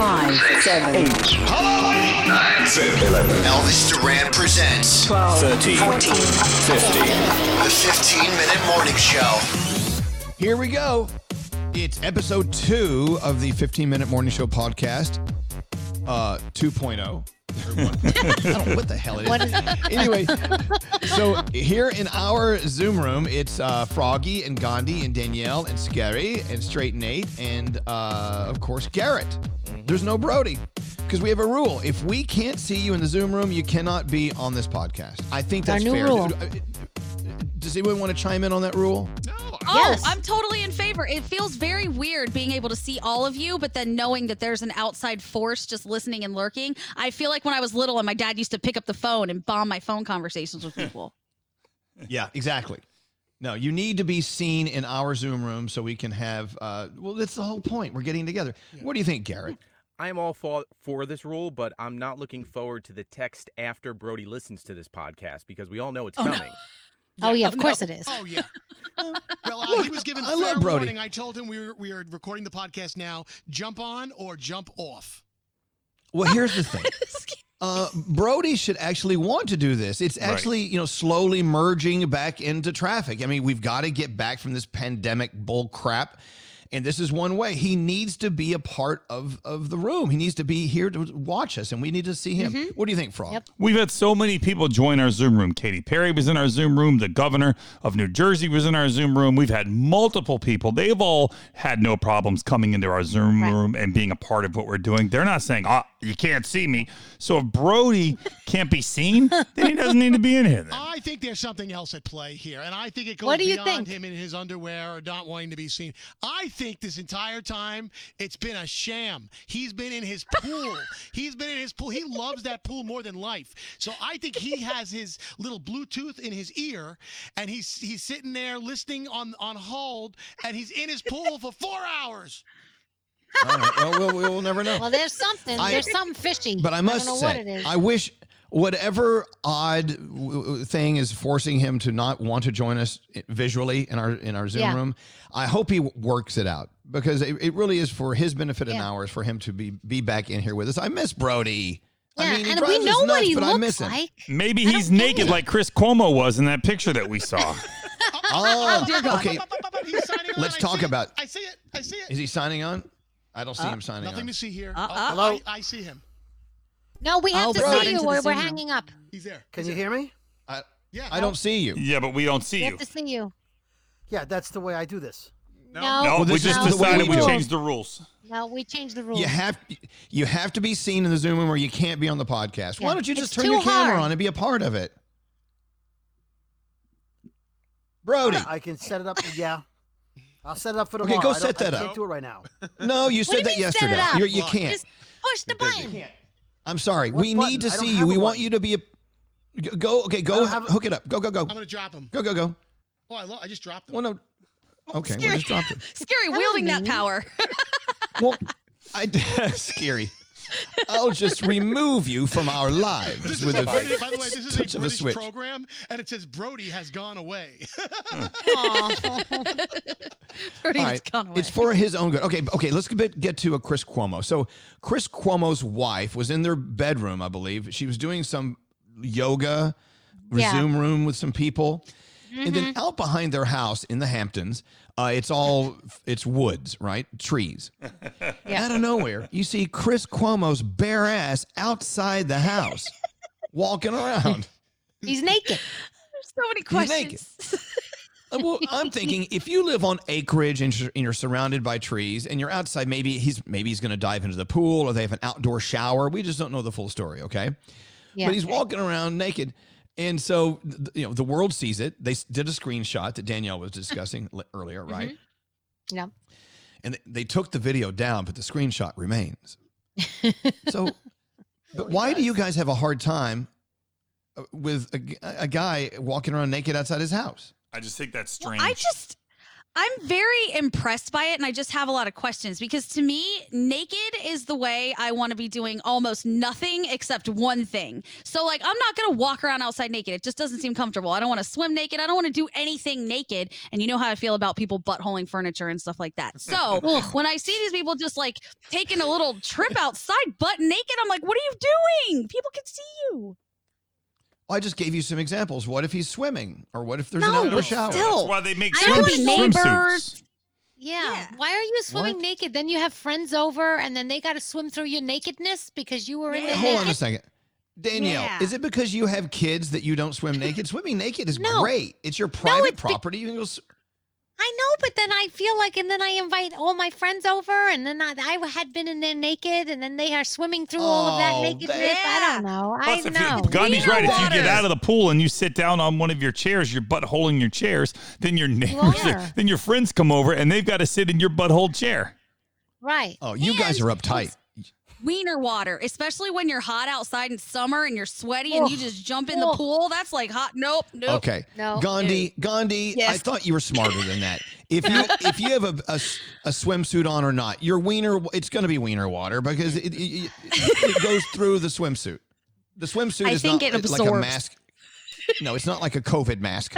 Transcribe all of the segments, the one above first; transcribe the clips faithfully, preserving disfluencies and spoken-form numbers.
Five, seven, eight. Hello, nine, seven, eleven. Elvis Duran presents twelve, thirteen, fourteen, fifteen. The fifteen minute morning show. Here we go. It's episode two of the fifteen minute morning show podcast. Uh, two point oh. I don't know what the hell it is. Anyway, so here in our Zoom room, it's uh, Froggy and Gandhi and Danielle and Scary and Straight Nate and, uh, of course, Garrett. There's no Brody because we have a rule. If we can't see you in the Zoom room, you cannot be on this podcast. I think that's Our new fair. rule. Does anyone want to chime in on that rule? No. Oh, yes. I'm totally in favor. It feels very weird being able to see all of you, but then knowing that there's an outside force just listening and lurking. I feel like when I was little and my dad used to pick up the phone and bomb my phone conversations with people. Yeah, exactly. No, you need to be seen in our Zoom room so we can have, uh, well, that's the whole point. We're getting together. Yeah. What do you think, Garrett? I'm all for, for this rule, but I'm not looking forward to the text after Brody listens to this podcast because we all know it's Oh, coming. no. Oh, yeah, of course it is. Oh, yeah. Well, uh, he was given I fair love Brody. warning. I told him we were, we are recording the podcast now. Jump on or jump off. Well, here's the thing. Uh, Brody should actually want to do this. It's actually, right. you know, slowly merging back into traffic. I mean, we've got to get back from this pandemic bull crap. And this is one way. He needs to be a part of, of the room. He needs to be here to watch us, and we need to see him. Mm-hmm. What do you think, Frog? Yep. We've had so many people join our Zoom room. Katy Perry was in our Zoom room. The governor of New Jersey was in our Zoom room. We've had multiple people. They've all had no problems coming into our Zoom right. room and being a part of what we're doing. They're not saying, oh, you can't see me. So if Brody can't be seen, then he doesn't need to be in here then. I think there's something else at play here, and I think it goes what do you beyond think? him in his underwear or not wanting to be seen. I think this entire time it's been a sham. He's been in his pool. He's been in his pool. He loves that pool more than life. So I think he has his little Bluetooth in his ear, and he's he's sitting there listening on, on hold, and he's in his pool for four hours. All right. Well, we'll, we'll never know. Well, there's something. I, there's something fishy. But I must I don't know say, what it is. I wish whatever odd w- thing is forcing him to not want to join us visually in our in our Zoom yeah. room, I hope he works it out because it, it really is for his benefit and yeah. ours for him to be be back in here with us. I miss Brody. Yeah, I mean, he and drives we us know nuts, what he but I miss looks him. like. Maybe he's naked like Chris Cuomo was in that picture that we saw. Oh, dear God. okay. He's signing on. Let's I talk see about. It. I see it. I see it. Is he signing on? I don't see Uh, him signing Nothing on. to see here. Uh, Oh, uh. Hello. I, I see him. No, we have Oh, to Brody. see you Into the or we're Zoom room. hanging up. He's there. Can He's you there. hear me? I, Yeah. I don't see you. Yeah, but we don't see We you. have to see you. Yeah, that's the way I do this. No, No, Well, we this just is the way decided we we do it. changed the rules. no, we changed the rules. You have you have to be seen in the Zoom room or you can't be on the podcast. Why Yeah. don't you just It's turn too your camera hard. on and be a part of it? Brody. I can set it up. Yeah. I'll set it up for Okay, tomorrow. go I don't- set that I up. can't do it right now. No, you What said do that you mean set it yesterday. up? You're, you can't. Just push the button. I'm sorry. What we button? need to I don't see have you. a We want button. you to be a go. Okay, I go don't have a- hook it up. Go go go. I'm gonna drop him. Go go go. Oh, I, lo- I just dropped him. Well, no. Okay, we Scary. just dropped it. Scary wielding that power. Well, I scary. I'll just remove you from our lives This is with a, a by the by the way, this is touch a of a British switch. program, and it says Brody has gone away. Brody's All right. gone away. It's for his own good. Okay, okay. Let's get get to a Chris Cuomo. So Chris Cuomo's wife was in their bedroom, I believe. She was doing some yoga, Yeah. Zoom room with some people, and then Mm-hmm. out behind their house in the Hamptons, uh, it's all it's woods, right? Trees. Out of nowhere, you see Chris Cuomo's bare ass outside the house, walking around. He's naked. There's so many He's naked. questions. Uh, Well, I'm thinking if you live on acreage and you're, and you're surrounded by trees and you're outside, maybe he's maybe he's going to dive into the pool or they have an outdoor shower. We just don't know the full story, okay? Yeah. But he's walking around naked, and so th- you know the world sees it. They s- did a screenshot that Danielle was discussing li- earlier, right? Yeah. And they, they took the video down, but the screenshot remains. So, but why do you guys have a hard time uh, with a, g- a guy walking around naked outside his house? I just think that's strange. I just, I'm very impressed by it, and I just have a lot of questions because to me, naked is the way I want to be doing almost nothing except one thing. So, like, I'm not going to walk around outside naked. It just doesn't seem comfortable. I don't want to swim naked. I don't want to do anything naked. And you know how I feel about people buttholing furniture and stuff like that. So, when I see these people just, like, taking a little trip outside butt naked, I'm like, what are you doing? People can see you. I just gave you some examples. What if he's swimming? Or what if there's No, an outdoor but shower? still. That's why they make I swim, don't need swimsuits. neighbors. Yeah. Yeah. Why are you swimming What? naked? Then you have friends over, and then they got to swim through your nakedness because you were in Yeah. there Hold naked? on a second. Danielle, Yeah. is it because you have kids that you don't swim naked? Swimming naked is No. great. It's your private it's be- property. You can go. s- I know, but then I feel like, and then I invite all my friends over, and then I, I had been in there naked, and then they are swimming through all of that Oh, nakedness. yeah. I don't know. I Plus, if know. you, Gandhi's Wiener right. If you water. get out of the pool and you sit down on one of your chairs, your butthole in your chairs, then your neighbors, are. then your friends come over and they've got to sit in your butthole chair. Right. Oh, you guys are uptight. Wiener water, especially when you're hot outside in summer and you're sweaty and you just jump in the Oh. pool. That's like hot. Nope. Nope. Okay. No. Gandhi, Gandhi, I Yes. thought you were smarter than that. If you if you have a, a, a swimsuit on or not, your wiener, it's going to be wiener water because it, it, it, it goes through the swimsuit. The swimsuit I is think not it like a absorbs. mask. No, it's not like a COVID mask.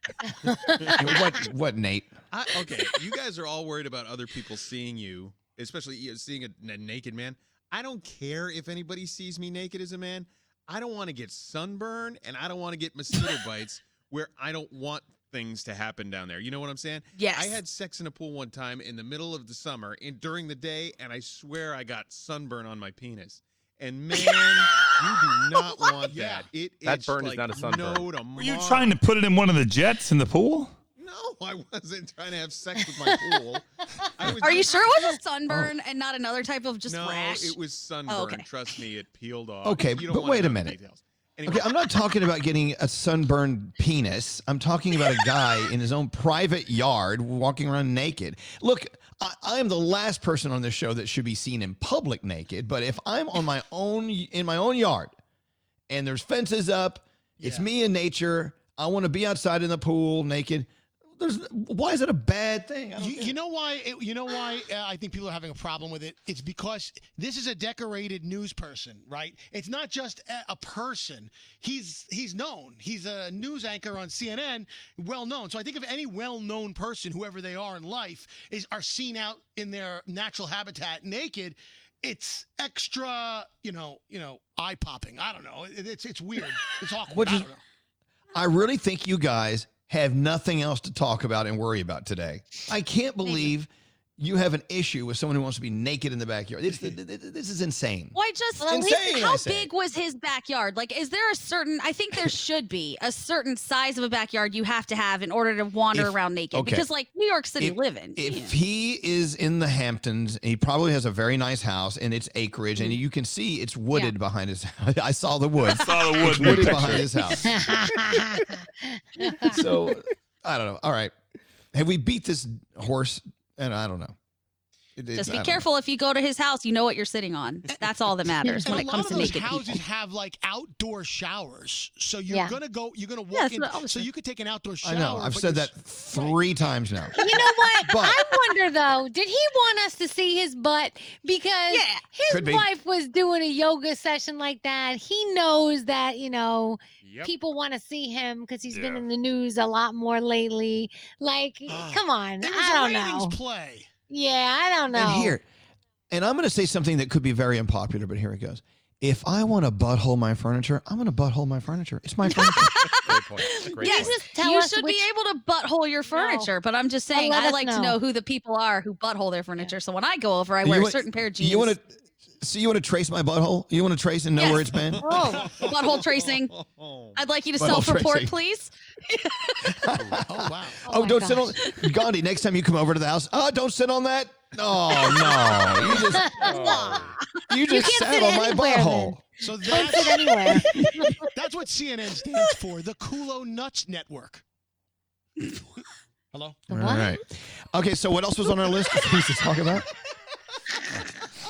what, what, Nate? I, okay, you guys are all worried about other people seeing you, especially you know, seeing a, a naked man. I don't care if anybody sees me naked as a man. I don't want to get sunburn, and I don't want to get mosquito bites where I don't want things to happen down there. You know what I'm saying? Yes. I had sex in a pool one time in the middle of the summer and during the day, and I swear I got sunburn on my penis. And man, you do not want that. It That itched burn is like not a sunburn. no to Were you Mars. trying to put it in one of the jets in the pool? No, I wasn't trying to have sex with my pool. I was Are you just- sure it was a sunburn and not another type of just no, rash? it was sunburn. Oh, okay. Trust me, it peeled off. Okay, You don't but wanna wait a know the minute. details. Anyway, Okay, I'm not talking about getting a sunburned penis. I'm talking about a guy in his own private yard walking around naked. Look, I, I am the last person on this show that should be seen in public naked, but if I'm on my own in my own yard and there's fences up, it's Yeah. me in nature, I want to be outside in the pool naked. There's why is that a bad thing? I don't You, get you it. know why? It, you know why uh, I think people are having a problem with it. It's because this is a decorated news person, right? It's not just a, a person. He's he's known. He's a news anchor on C N N, well known. So I think if any well-known person, whoever they are in life, is are seen out in their natural habitat naked, it's extra, you know, you know, eye popping. I don't know. It, it's it's weird. It's awkward. What I is- don't know. I really think you guys have nothing else to talk about and worry about today. I can't believe you have an issue with someone who wants to be naked in the backyard. It's, this is insane. Why just Well, insane, I how say. big was his backyard? Like, is there a certain? I think there should be a certain size of a backyard you have to have in order to wander If- around naked. okay. Because, like, New York City If- living. If you know. he is in the Hamptons, he probably has a very nice house and it's acreage, and you can see it's wooded behind his house. I saw the wood. Saw the wood It's in the wooded picture. behind his house. So I don't know. All right. Have we beat this horse? And I don't know. It- it- Just I be don't know. careful if you go to his house, you know what you're sitting on. That's all that matters And when a it lot comes of to those naked houses people. have like outdoor showers, so you're Yeah. gonna go. You're gonna walk Yeah, that's in, what I was so saying. you could take an outdoor shower. I know. I've but said you're that s- three times now. You know what? But- I wonder though, did he want us to see his butt? Because Yeah. Could be. his wife was doing a yoga session like that. He knows that, you know, Yep. people want to see him because he's been Yeah. in the news a lot more lately. Like, come on. It was I a don't ratings know. play. Yeah, I don't know. And here, and I'm going to say something that could be very unpopular, but here it goes. If I want to butthole my furniture, I'm going to butthole my furniture. It's my furniture. Great point. Great Yes, point. just tell you us should which- be able to butthole your furniture, but I'm just Well, saying let I us like to know. know who the people are who butthole their furniture. So when I go over, I You wear a want- certain pair of jeans. You want to so you want to trace my butthole? You want to trace and know Yes. where it's been? Oh, butthole tracing. I'd like you to Butthole self-report, tracing. please. Oh wow. Oh, my don't sit gosh. on Gandhi. Next time you come over to the house, oh, don't sit on that. Oh no, you just you just can't sat sit on my anywhere, butthole. So don't sit that's anywhere. that's what C N N stands for, the Kulo Nuts Network. Hello. All right. Okay, so what else was on our list of things to talk about?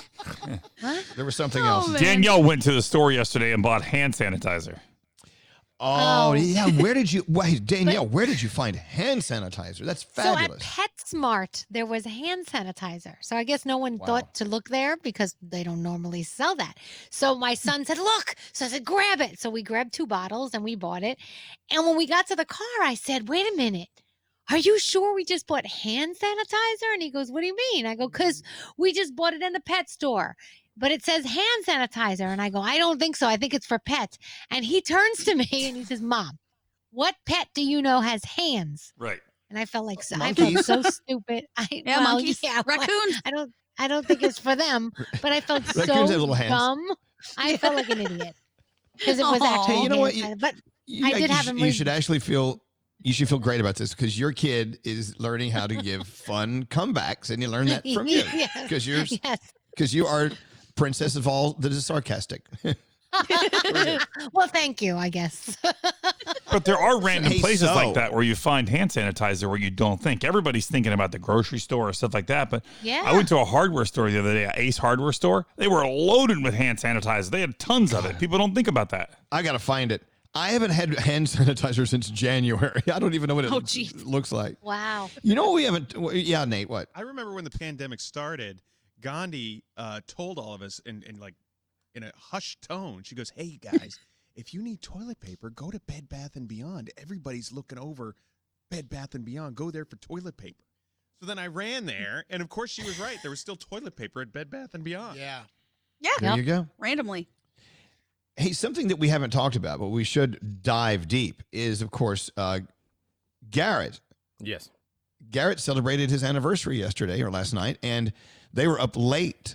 There was something Oh, else. man. Danielle went to the store yesterday and bought hand sanitizer. Oh, Oh. yeah. Where did you, wait, Danielle, where did you find hand sanitizer? That's fabulous. So at PetSmart, there was hand sanitizer. So I guess no one Wow. thought to look there because they don't normally sell that. So my son said, look. So I said, grab it. So we grabbed two bottles and we bought it. And when we got to the car, I said, wait a minute. Are you sure we just bought hand sanitizer? And he goes, what do you mean? I go, because we just bought it in the pet store. But it says hand sanitizer. And I go, I don't think so. I think it's for pets. And he turns to me and he says, Mom, what pet do you know has hands? Right. And I felt like so, I Monkeys. felt so stupid. I, Yeah, well, monkeys, yeah, well, raccoons. I don't, I don't think it's for them. But I felt so Raccoons have little hands. dumb. I felt like an idiot because it was Aw. actually. Hey, you know what? hand You- sanitizer. But You, I did you have sh- him You read- should actually feel, you should feel great about this because your kid is learning how to give fun comebacks, and you learn that from you Yes. because you're yes. because you are princess of all that is sarcastic. Well, thank you. I guess. But there are random Hey, places so- like that where you find hand sanitizer where you don't think. Everybody's thinking about the grocery store or stuff like that. But Yeah. I went to a hardware store the other day, Ace Hardware store. They were loaded with hand sanitizer. They had tons of it. People don't think about that. I gotta find it. I haven't had hand sanitizer since January. I don't even know what it Oh, geez. looks like. Wow. You know what we haven't? Yeah, Nate. What? I remember when the pandemic started, Gandhi uh, told all of us in, in like in a hushed tone. She goes, "Hey guys, if you need toilet paper, go to Bed Bath and Beyond. Everybody's looking over Bed Bath and Beyond. Go there for toilet paper." So then I ran there, and of course she was right. There was still toilet paper at Bed Bath and Beyond. Yeah. Yeah. There you go. Randomly. Hey, something that we haven't talked about, but we should dive deep is, of course, uh, Garrett. Yes. Garrett celebrated his anniversary yesterday or last night, and they were up late.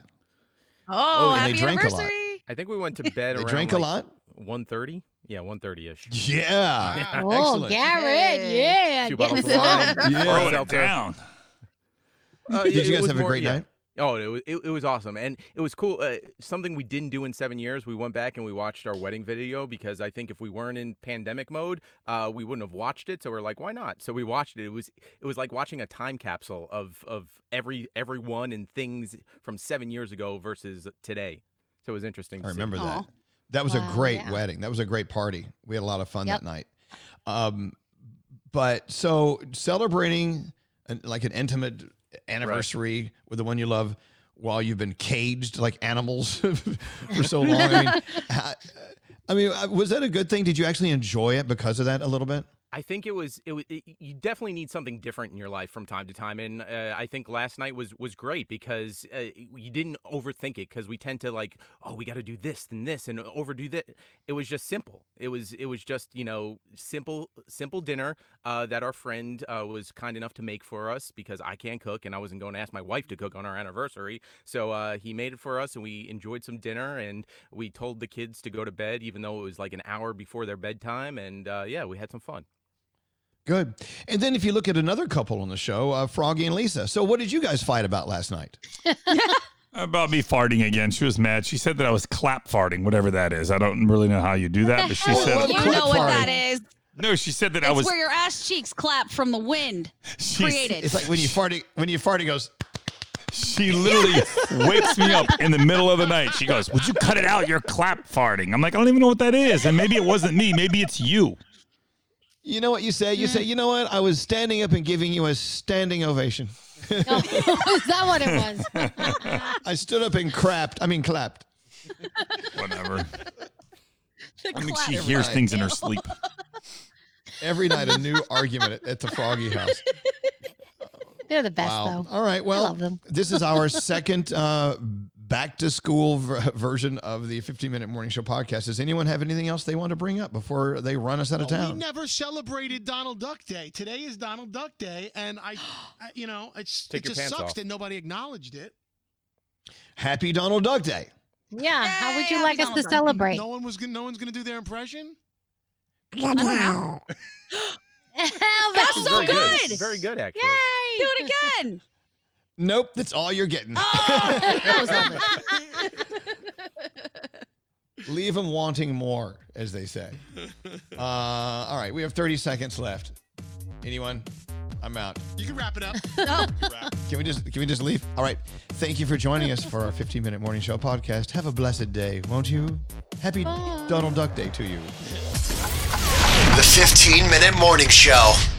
Oh, and they happy drank a lot. anniversary. I think we went to bed They around drank a like lot? one thirty. Yeah, one thirty-ish. Yeah. Wow. Oh, Excellent. Garrett. Hey. Yeah. Two getting bottles of wine. Yeah. Throwing Ours it out there. down. Uh, Did it- you it guys was have a more- great yeah. night? Oh, it was it, it was awesome, and it was cool. Uh, something we didn't do in seven years. We went back and we watched our wedding video because I think if we weren't in pandemic mode, uh, we wouldn't have watched it. So we're like, why not? So we watched it. It was it was like watching a time capsule of of every everyone and things from seven years ago versus today. So it was interesting. To I remember Aw. that. That was a Wow, great yeah. wedding. That was a great party. We had a lot of fun Yep. that night. Um, but so celebrating an, like an intimate anniversary with the one you love while you've been caged like animals for so long. I mean, ha- I mean, uh, was that a good thing? Did you actually enjoy it because of that a little bit? I think it was. It was. It, you definitely need something different in your life from time to time, and uh, I think last night was was great because uh, you didn't overthink it. Because we tend to like, oh, we got to do this and this and overdo that. It was just simple. It was. It was just you know simple simple dinner uh, that our friend uh, was kind enough to make for us because I can't cook and I wasn't going to ask my wife to cook on our anniversary. So uh, he made it for us and we enjoyed some dinner and we told the kids to go to bed even though it was like an hour before their bedtime and uh, yeah, we had some fun. Good. And then if you look at another couple on the show, uh, Froggy and Lisa. So what did you guys fight about last night? About me farting again. She was mad. She said that I was clap farting, whatever that is. I don't really know how you do that, but she hell said is You Clap know what farting. that is. no. She said that I It's was. where your ass cheeks clap from the wind She, created. It's like when you fart, it- when you fart, it goes, she literally wakes me up in the middle of the night. She goes, "Would you cut it out? You're clap farting." I'm like, I don't even know what that is, and maybe it wasn't me. Maybe it's you. you know what you say? You say, you know what? I was standing up and giving you a standing ovation. Oh, is that what it was? I stood up and crapped. I mean, clapped. Whatever. I think she clap. hears Right. things in her sleep. Every night, a new argument at, at the Froggy house. They're the best, Wow. though. All right. Well, love them. this is our second uh, back to school ver- version of the fifteen minute morning show podcast. Does anyone have anything else they want to bring up before they run us out of We town? never celebrated Donald Duck Day. Today is Donald Duck Day, and I, I you know, it's Take it your just pants sucks off. that nobody acknowledged it. Happy Donald Duck Day. Yeah. How would you Yay, like us happy to Donald Duck. celebrate? No one was gonna, no one's gonna do their impression. Hell, That's so Very good. Very good, actually. Yay! Do it again. Nope, that's all you're getting. That was lovely. Leave them wanting more, as they say. Uh, all right, we have thirty seconds left. Anyone? I'm out. You can wrap it up. No. Can we just can we just leave? All right. Thank you for joining us for our fifteen minute morning show podcast. Have a blessed day, won't you? Happy Donald Duck Day to you. fifteen minute morning show.